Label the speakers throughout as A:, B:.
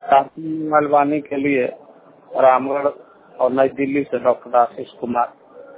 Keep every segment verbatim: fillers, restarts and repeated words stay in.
A: कार्तिक मलवानी के लिए रामगढ़ और नई दिल्ली से डॉक्टर आशीष कुमार।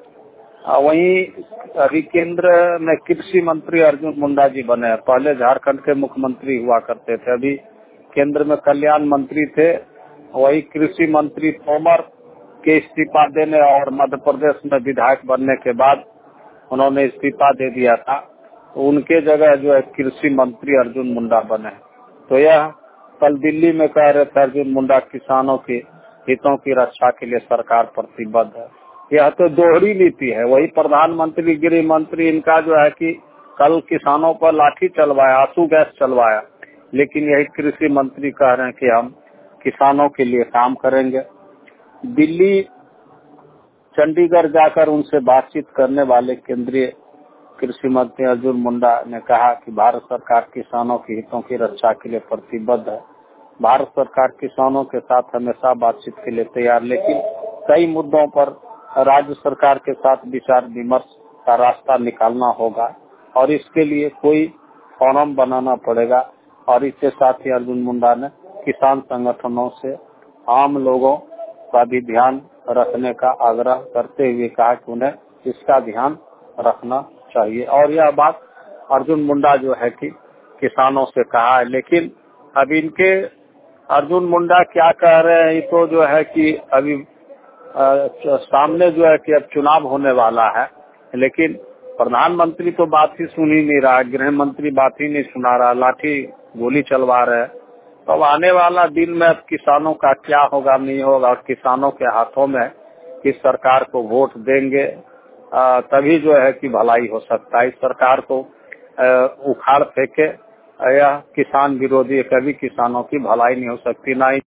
A: वहीं अभी केंद्र में कृषि मंत्री अर्जुन मुंडा जी बने हैं। पहले झारखंड के मुख्यमंत्री हुआ करते थे, अभी केंद्र में कल्याण मंत्री थे। वही कृषि मंत्री तोमर के इस्तीफा देने और मध्य प्रदेश में विधायक बनने के बाद उन्होंने इस्तीफा दे दिया था, तो उनके जगह जो है कृषि मंत्री अर्जुन मुंडा बने। तो यह कल दिल्ली में कह रहे थे अर्जुन मुंडा किसानों के हितों की रक्षा के लिए सरकार प्रतिबद्ध है। यह तो दोहरी नीति है। वही प्रधानमंत्री गृह मंत्री इनका जो है कि कल किसानों पर लाठी चलवाया, आंसू गैस चलवाया, लेकिन यही कृषि मंत्री कह रहे हैं कि हम किसानों के लिए काम करेंगे। दिल्ली चंडीगढ़ जाकर उनसे बातचीत करने वाले केंद्रीय कृषि मंत्री अर्जुन मुंडा ने कहा कि भारत सरकार किसानों के हितों की रक्षा के लिए प्रतिबद्ध है। भारत सरकार किसानों के साथ हमेशा बातचीत के लिए तैयार, लेकिन कई मुद्दों पर राज्य सरकार के साथ विचार विमर्श का रास्ता निकालना होगा और इसके लिए कोई फोरम बनाना पड़ेगा। और इसके साथ ही अर्जुन मुंडा ने किसान संगठनों से आम लोगों का भी ध्यान रखने का आग्रह करते हुए कहा कि उन्हें इसका ध्यान रखना चाहिए। और यह बात अर्जुन मुंडा जो है कि किसानों से कहा है, लेकिन अब इनके अर्जुन मुंडा क्या कह रहे हैं, ये तो जो है कि अभी आ, सामने जो है कि अब चुनाव होने वाला है, लेकिन प्रधानमंत्री तो बात ही सुन ही नहीं रहा, गृह मंत्री बात ही नहीं सुना रहा, लाठी गोली चलवा रहे हैं। तो अब आने वाला दिन में अब किसानों का क्या होगा नहीं होगा, और किसानों के हाथों में किस सरकार को वोट देंगे आ, तभी जो है कि भलाई हो सकता है। इस सरकार को आ, उखाड़ फेंके या किसान विरोधी, कभी किसानों की भलाई नहीं हो सकती। ना